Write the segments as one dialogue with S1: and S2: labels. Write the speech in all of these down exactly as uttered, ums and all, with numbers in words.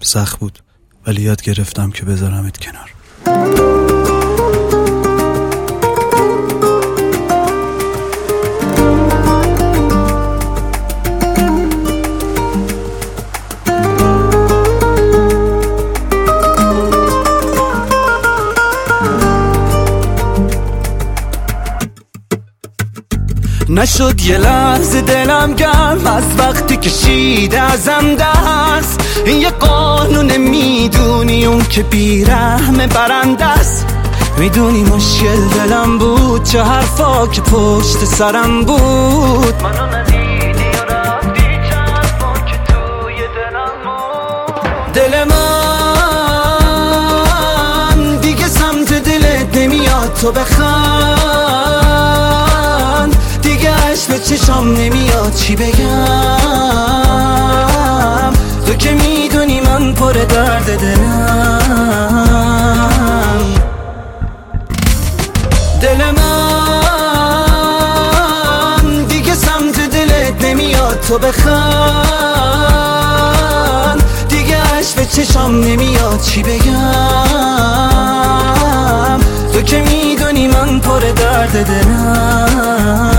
S1: سخت بود ولی یاد گرفتم که بذارمت کنار.
S2: نشد یه لحظه دلم گرم از وقتی کشیده ازم دست. این یه قانون میدونی اون که بیرحم برنده است. میدونی مشکل دلم بود چه حرفا که پشت سرم بود. منو ندیدی و رفتی چه حرفا که توی دلم بود. دل من دیگه سمت دلت نمیاد تو بخند. به چشام نمیاد چی بگم. تو که میدونی من پر درد دلم. دل من دیگه سمت دلت نمیاد تو بخند. دیگه عشق به چشام نمیاد چی بگم. تو که میدونی من پر درد دلم.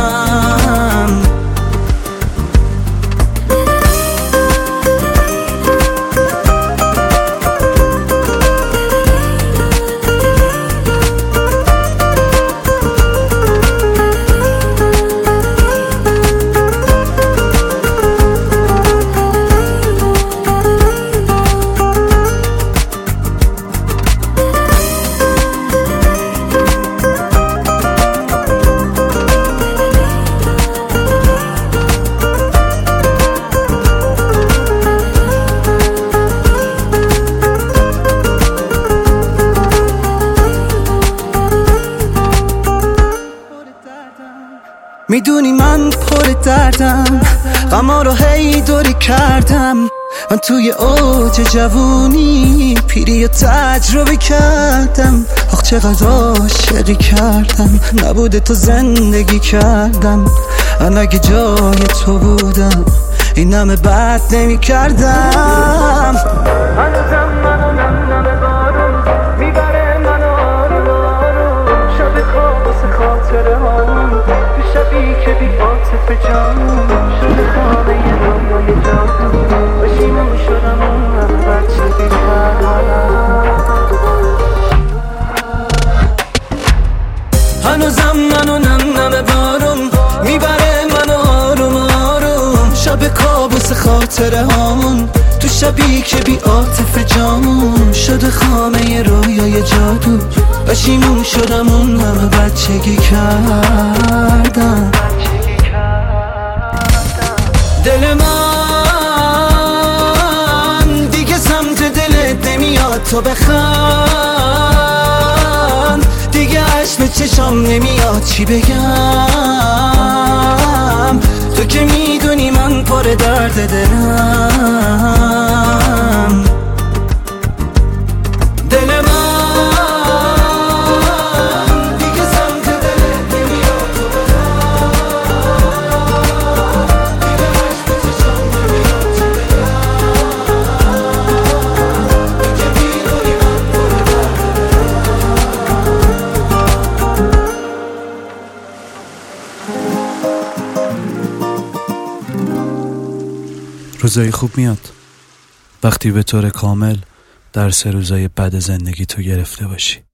S2: میدونی من پر دردم، غما رو هی دوری کردم. من توی اوج جوونی پیری و تجربه کردم. آخ چقدر عاشقی کردم، نبوده تو زندگی کردم. من اگه جای تو بودم این همه بد نمی کردم. هنوزم منو نم بارون میبره منو آروم آروم. شب خواب واسه خاطره هامون تو شبی که بی عاطف جانون. شده خانه یه رویای جادو بشیمون شدم اون همه بچه بی هنوزم منو نم نم بارون میبره منو آروم آروم. شب کابوس خاطره هامون تو شبی که بی عاطف جامون. شده خامه ی رویای جادو بشیمون شدم اون همه بچگی کردم. دل من دیگه سمت دلت نمیاد تو بخند. دیگه عشق به چشام نمیاد چی بگم. تو که میدونی من پر درد دلم. دل من دیگه سمت دلت نمیاد تو بخند. دیگه عشق به چشام نمیاد چی بگم. تو که میدونی من پر درد
S1: روزای خوب میاد وقتی به طور کامل درس روزای بد زندگی تو گرفته باشی.